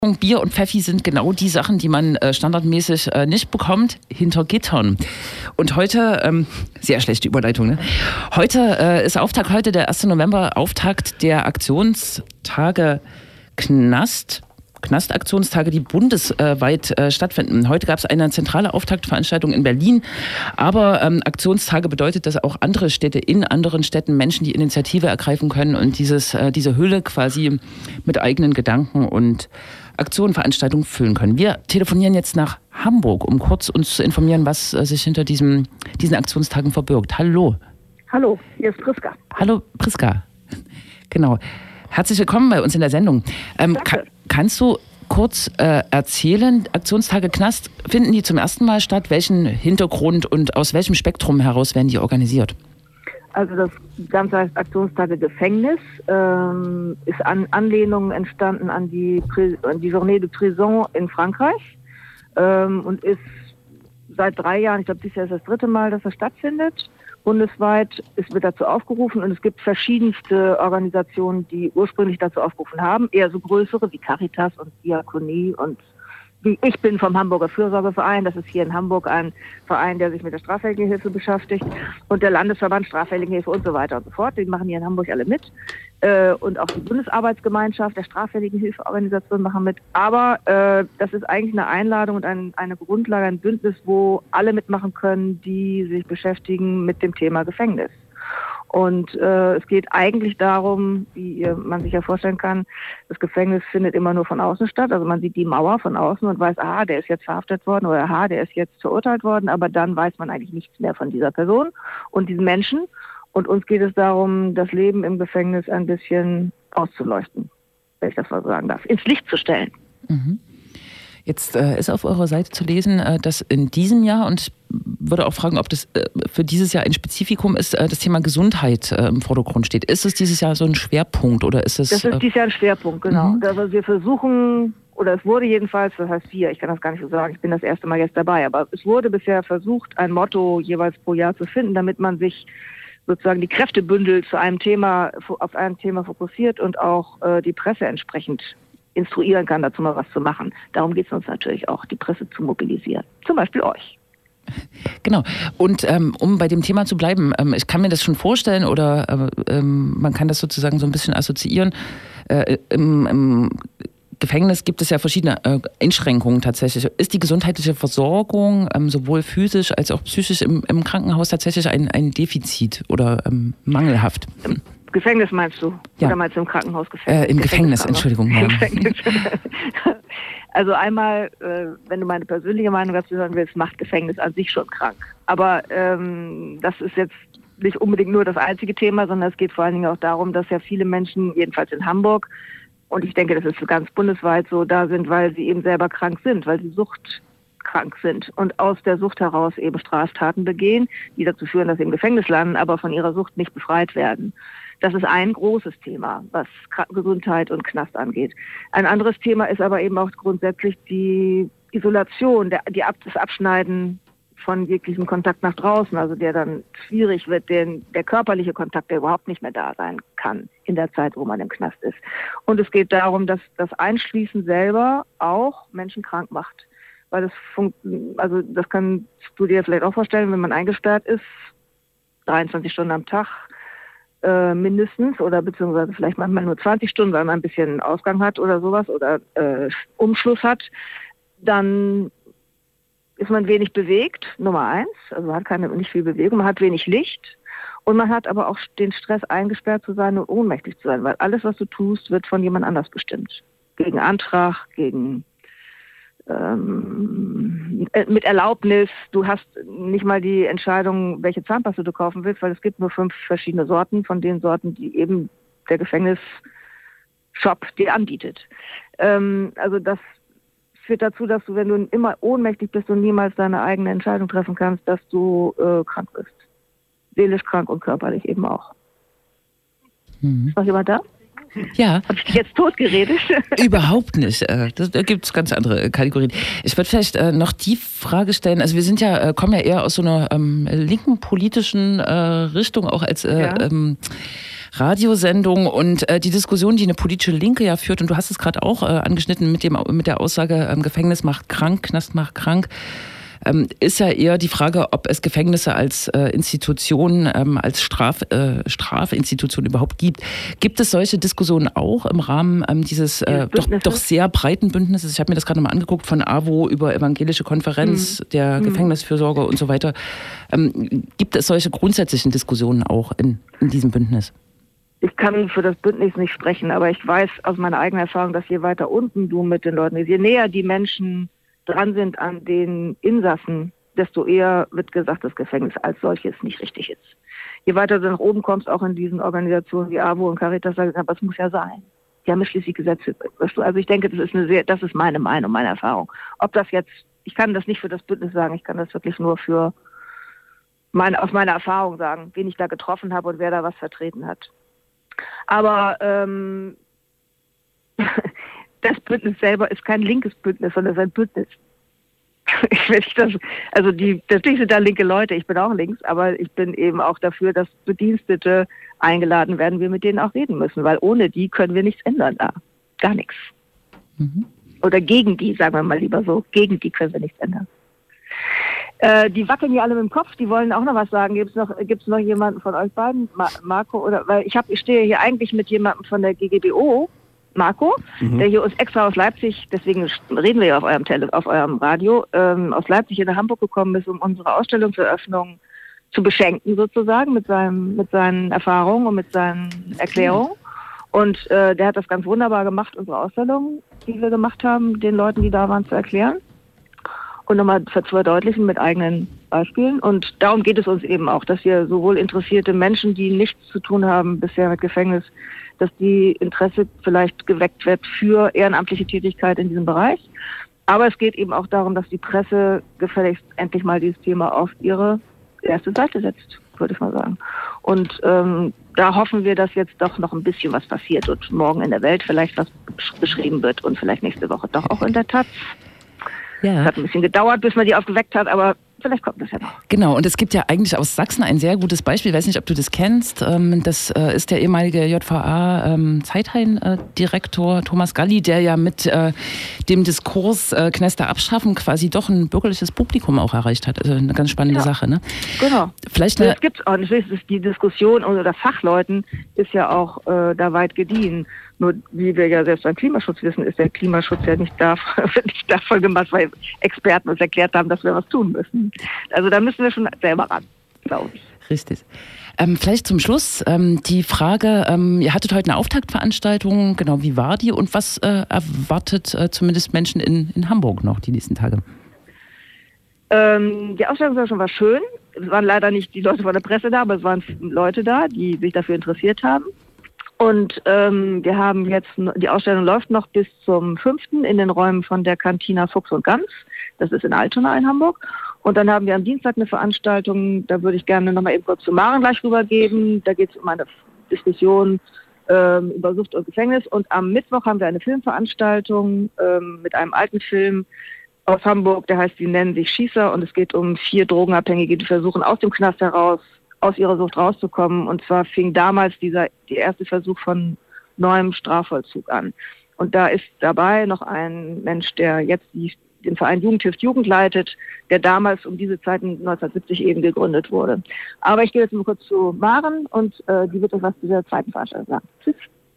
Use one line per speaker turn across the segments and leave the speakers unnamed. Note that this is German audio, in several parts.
Bier und Pfeffi sind genau die Sachen, die man standardmäßig nicht bekommt, hinter Gittern. Und heute, sehr schlechte Überleitung, ne? Heute ist Auftakt, heute der 1. November, Auftakt der Aktionstage Knastaktionstage, die bundesweit stattfinden. Heute gab es eine zentrale Auftaktveranstaltung in Berlin, aber Aktionstage bedeutet, dass auch andere Städte in anderen Städten Menschen die Initiative ergreifen können und diese Hülle quasi mit eigenen Gedanken und Aktionen, Veranstaltungen füllen können. Wir telefonieren jetzt nach Hamburg, um kurz uns zu informieren, was sich hinter diesen Aktionstagen verbirgt. Hallo.
Hallo, hier ist Priska.
Hallo Priska. Genau. Herzlich willkommen bei uns in der Sendung. Kannst du kurz erzählen, Aktionstage Knast, finden die zum ersten Mal statt? Welchen Hintergrund und aus welchem Spektrum heraus werden die organisiert?
Also das Ganze heißt Aktionstage Gefängnis, ist an Anlehnung entstanden an die Journée de Prison in Frankreich und ist seit 3 Jahren, ich glaube dieses Jahr ist das 3. Mal, dass das stattfindet. Bundesweit wird dazu aufgerufen und es gibt verschiedenste Organisationen, die ursprünglich dazu aufgerufen haben, eher so größere wie Caritas und Diakonie und ich bin vom Hamburger Fürsorgeverein, das ist hier in Hamburg ein Verein, der sich mit der straffälligen Hilfe beschäftigt und der Landesverband Straffällige Hilfe und so weiter und so fort, die machen hier in Hamburg alle mit und auch die Bundesarbeitsgemeinschaft der straffälligen Hilfeorganisation machen mit, aber das ist eigentlich eine Einladung und eine Grundlage, ein Bündnis, wo alle mitmachen können, die sich beschäftigen mit dem Thema Gefängnis. Und es geht eigentlich darum, wie man sich ja vorstellen kann, das Gefängnis findet immer nur von außen statt. Also man sieht die Mauer von außen und weiß, aha, der ist jetzt verhaftet worden oder aha, der ist jetzt verurteilt worden. Aber dann weiß man eigentlich nichts mehr von dieser Person und diesen Menschen. Und uns geht es darum, das Leben im Gefängnis ein bisschen auszuleuchten, wenn ich das mal sagen darf, ins Licht zu stellen.
Mhm. Jetzt ist auf eurer Seite zu lesen, dass in diesem Jahr, und ich würde auch fragen, ob das für dieses Jahr ein Spezifikum ist, das Thema Gesundheit im Vordergrund steht. Ist es dieses Jahr so ein Schwerpunkt oder ist es...
Das ist dieses Jahr ein Schwerpunkt, genau. Also wir versuchen, oder es wurde jedenfalls, das heißt ich kann das gar nicht so sagen, ich bin das erste Mal jetzt dabei, aber es wurde bisher versucht, ein Motto jeweils pro Jahr zu finden, damit man sich sozusagen die Kräfte bündelt auf ein Thema fokussiert und auch die Presse entsprechend instruieren kann, dazu mal was zu machen. Darum geht es uns natürlich auch, die Presse zu mobilisieren. Zum Beispiel euch.
Genau. Und um bei dem Thema zu bleiben, ich kann mir das schon vorstellen oder man kann das sozusagen so ein bisschen assoziieren. Im Gefängnis gibt es ja verschiedene Einschränkungen tatsächlich. Ist die gesundheitliche Versorgung sowohl physisch als auch psychisch im Krankenhaus tatsächlich ein Defizit oder mangelhaft?
Gefängnis meinst du?
Ja.
Oder meinst du im Krankenhausgefängnis?
Im Gefängnis, Entschuldigung. Ja.
Also einmal, wenn du meine persönliche Meinung dazu hören willst, macht Gefängnis an sich schon krank. Aber das ist jetzt nicht unbedingt nur das einzige Thema, sondern es geht vor allen Dingen auch darum, dass ja viele Menschen, jedenfalls in Hamburg, und ich denke, das ist ganz bundesweit so, da sind, weil sie eben selber krank sind, weil sie suchtkrank sind und aus der Sucht heraus eben Straftaten begehen, die dazu führen, dass sie im Gefängnis landen, aber von ihrer Sucht nicht befreit werden. Das ist ein großes Thema, was Gesundheit und Knast angeht. Ein anderes Thema ist aber eben auch grundsätzlich die Isolation, das Abschneiden von jeglichem Kontakt nach draußen, also der dann schwierig wird, der körperliche Kontakt, der überhaupt nicht mehr da sein kann in der Zeit, wo man im Knast ist. Und es geht darum, dass das Einschließen selber auch Menschen krank macht. Weil das kannst du dir vielleicht auch vorstellen, wenn man eingesperrt ist, 23 Stunden am Tag, mindestens oder beziehungsweise vielleicht manchmal nur 20 Stunden, weil man ein bisschen Ausgang hat oder sowas oder Umschluss hat, dann ist man wenig bewegt, Nummer 1, also hat nicht viel Bewegung, man hat wenig Licht und man hat aber auch den Stress, eingesperrt zu sein und ohnmächtig zu sein, weil alles, was du tust, wird von jemand anders bestimmt. Gegen Antrag, mit Erlaubnis, du hast nicht mal die Entscheidung, welche Zahnpasta du kaufen willst, weil es gibt nur 5 verschiedene Sorten von den Sorten, die eben der Gefängnisshop dir anbietet. Also das führt dazu, dass du, wenn du immer ohnmächtig bist und niemals deine eigene Entscheidung treffen kannst, dass du krank bist. Seelisch krank und körperlich eben auch. Ist noch jemand da?
Ja.
Habe ich dich jetzt totgeredet?
Überhaupt nicht. Da gibt es ganz andere Kategorien. Ich würde vielleicht noch die Frage stellen, also wir kommen ja eher aus so einer linken politischen Richtung, auch als Radiosendung und die Diskussion, die eine politische Linke ja führt, und du hast es gerade auch angeschnitten mit der Aussage, Gefängnis macht krank, Knast macht krank, ist ja eher die Frage, ob es Gefängnisse als Institution, als Strafinstitution überhaupt gibt. Gibt es solche Diskussionen auch im Rahmen dieses doch sehr breiten Bündnisses? Ich habe mir das gerade mal angeguckt, von AWO über Evangelische Konferenz, der Gefängnisfürsorge und so weiter. Gibt es solche grundsätzlichen Diskussionen auch in diesem Bündnis?
Ich kann für das Bündnis nicht sprechen, aber ich weiß aus meiner eigenen Erfahrung, dass je weiter unten du mit den Leuten bist, je näher die Menschen dran sind an den Insassen, desto eher wird gesagt, das Gefängnis als solches nicht richtig ist. Je weiter du nach oben kommst, auch in diesen Organisationen wie AWO und Caritas, sagen, aber es muss ja sein. Die haben schließlich Gesetze. Also ich denke, das ist meine Meinung, meine Erfahrung. Ob das jetzt, ich kann das nicht für das Bündnis sagen, ich kann das wirklich nur aus meiner Erfahrung sagen, wen ich da getroffen habe und wer da was vertreten hat. Aber das Bündnis selber ist kein linkes Bündnis, sondern es ist ein Bündnis. Natürlich sind da linke Leute, ich bin auch links, aber ich bin eben auch dafür, dass Bedienstete eingeladen werden, wir mit denen auch reden müssen, weil ohne die können wir nichts ändern da. Gar nichts. Oder gegen die, sagen wir mal lieber so, gegen die können wir nichts ändern. Die wackeln ja alle mit dem Kopf, die wollen auch noch was sagen. Gibt's noch jemanden von euch beiden? Marco, oder, weil ich stehe hier eigentlich mit jemandem von der GGBO, Marco, der hier uns extra aus Leipzig, deswegen reden wir ja auf eurem Radio, aus Leipzig in Hamburg gekommen ist, um unsere Ausstellungseröffnung zu beschenken sozusagen mit seinen Erfahrungen und mit seinen Erklärungen. Und der hat das ganz wunderbar gemacht, unsere Ausstellung, die wir gemacht haben, den Leuten, die da waren, zu erklären und nochmal zu verdeutlichen mit eigenen Beispielen. Und darum geht es uns eben auch, dass wir sowohl interessierte Menschen, die nichts zu tun haben bisher mit Gefängnis, dass die Interesse vielleicht geweckt wird für ehrenamtliche Tätigkeit in diesem Bereich. Aber es geht eben auch darum, dass die Presse gefälligst endlich mal dieses Thema auf ihre erste Seite setzt, würde ich mal sagen. Und da hoffen wir, dass jetzt doch noch ein bisschen was passiert und morgen in der Welt vielleicht was beschrieben wird und vielleicht nächste Woche doch auch in der Taz. Ja. Es hat ein bisschen gedauert, bis man die aufgeweckt hat, aber vielleicht kommt das ja noch.
Genau, und es gibt ja eigentlich aus Sachsen ein sehr gutes Beispiel, ich weiß nicht, ob du das kennst, das ist der ehemalige JVA-Zeithain-Direktor Thomas Galli, der ja mit dem Diskurs Kneste abschaffen quasi doch ein bürgerliches Publikum auch erreicht hat. Also eine ganz spannende Sache, ne?
Genau. Das gibt's auch. Die Diskussion unter Fachleuten ist ja auch da weit gediehen. Nur, wie wir ja selbst beim Klimaschutz wissen, ist der Klimaschutz ja nicht davon gemacht, weil Experten uns erklärt haben, dass wir was tun müssen. Also da müssen wir schon selber ran, glaube ich.
Richtig. Vielleicht zum Schluss die Frage, ihr hattet heute eine Auftaktveranstaltung, genau, wie war die und was erwartet zumindest Menschen in Hamburg noch die nächsten Tage?
Die Ausstellung war schön. Es waren leider nicht die Leute von der Presse da, aber es waren Leute da, die sich dafür interessiert haben. Und wir haben jetzt, die Ausstellung läuft noch bis zum 5. in den Räumen von der Cantina Fuchs und Gans. Das ist in Altona in Hamburg. Und dann haben wir am Dienstag eine Veranstaltung, da würde ich gerne nochmal eben kurz zu Maren gleich rübergeben. Da geht es um eine Diskussion über Sucht und Gefängnis. Und am Mittwoch haben wir eine Filmveranstaltung mit einem alten Film aus Hamburg, der heißt, die nennen sich Schießer. Und es geht um 4 Drogenabhängige, die versuchen aus dem Knast heraus aus ihrer Sucht rauszukommen. Und zwar fing damals der erste Versuch von neuem Strafvollzug an. Und da ist dabei noch ein Mensch, der jetzt den Verein Jugend hilft Jugend leitet, der damals um diese Zeit 1970 eben gegründet wurde. Aber ich gehe jetzt mal kurz zu Maren und die wird uns was zu dieser zweiten Veranstaltung sagen. Tschüss.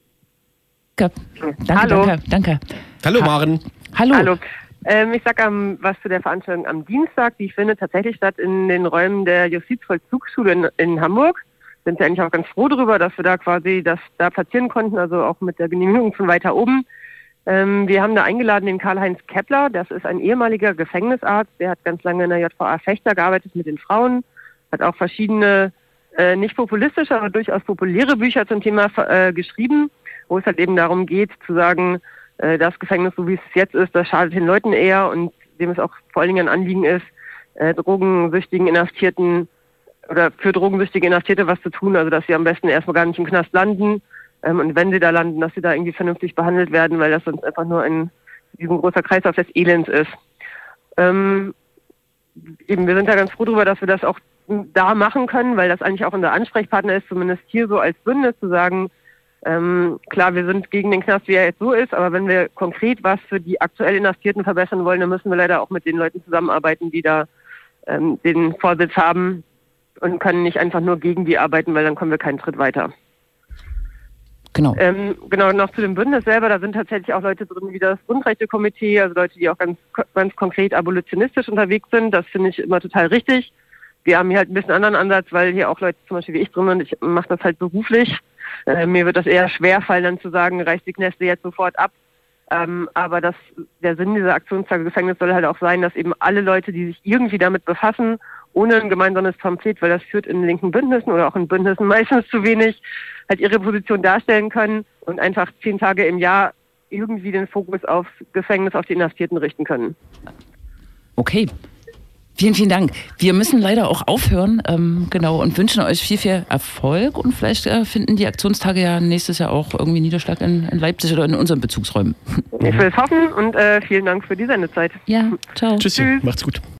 Danke.
Hallo Maren.
Hallo. Ich sage was zu der Veranstaltung am Dienstag. Die findet tatsächlich statt in den Räumen der Justizvollzugsschule in Hamburg. Sind wir eigentlich auch ganz froh darüber, dass wir da quasi das da platzieren konnten, also auch mit der Genehmigung von weiter oben. Wir haben da eingeladen den Karl-Heinz Kepler. Das ist ein ehemaliger Gefängnisarzt. Der hat ganz lange in der JVA Fechter gearbeitet mit den Frauen. Hat auch verschiedene, nicht populistische, aber durchaus populäre Bücher zum Thema geschrieben, wo es halt eben darum geht zu sagen, das Gefängnis, so wie es jetzt ist, das schadet den Leuten eher und dem es auch vor allen Dingen ein Anliegen ist, drogensüchtigen Inhaftierten oder für drogensüchtige Inhaftierte was zu tun, also dass sie am besten erstmal gar nicht im Knast landen und wenn sie da landen, dass sie da irgendwie vernünftig behandelt werden, weil das sonst einfach nur ein riesengroßer Kreislauf des Elends ist. Wir sind da ganz froh darüber, dass wir das auch da machen können, weil das eigentlich auch unser Ansprechpartner ist, zumindest hier so als Bündnis, zu sagen, klar, wir sind gegen den Knast, wie er jetzt so ist, aber wenn wir konkret was für die aktuell Inhaftierten verbessern wollen, dann müssen wir leider auch mit den Leuten zusammenarbeiten, die da den Vorsitz haben und können nicht einfach nur gegen die arbeiten, weil dann kommen wir keinen Schritt weiter.
Genau.
Genau, noch zu dem Bündnis selber, da sind tatsächlich auch Leute drin wie das Grundrechtekomitee, also Leute, die auch ganz konkret abolitionistisch unterwegs sind. Das finde ich immer total richtig. Wir haben hier halt ein bisschen anderen Ansatz, weil hier auch Leute zum Beispiel wie ich drin sind, ich mache das halt beruflich. Mir wird das eher schwerfallen, dann zu sagen, reißt die Kneste jetzt sofort ab. Aber der Sinn dieser Aktionstage Gefängnis soll halt auch sein, dass eben alle Leute, die sich irgendwie damit befassen, ohne ein gemeinsames Pamphlet, weil das führt in linken Bündnissen oder auch in Bündnissen meistens zu wenig, halt ihre Position darstellen können und einfach 10 Tage im Jahr irgendwie den Fokus aufs Gefängnis, auf die Inhaftierten richten können.
Okay. Vielen, vielen Dank. Wir müssen leider auch aufhören, genau, und wünschen euch viel, viel Erfolg. Und vielleicht finden die Aktionstage ja nächstes Jahr auch irgendwie Niederschlag in Leipzig oder in unseren Bezugsräumen.
Ich will es hoffen und vielen Dank für die Sendezeit.
Ja, ciao.
Tschüssi, macht's gut.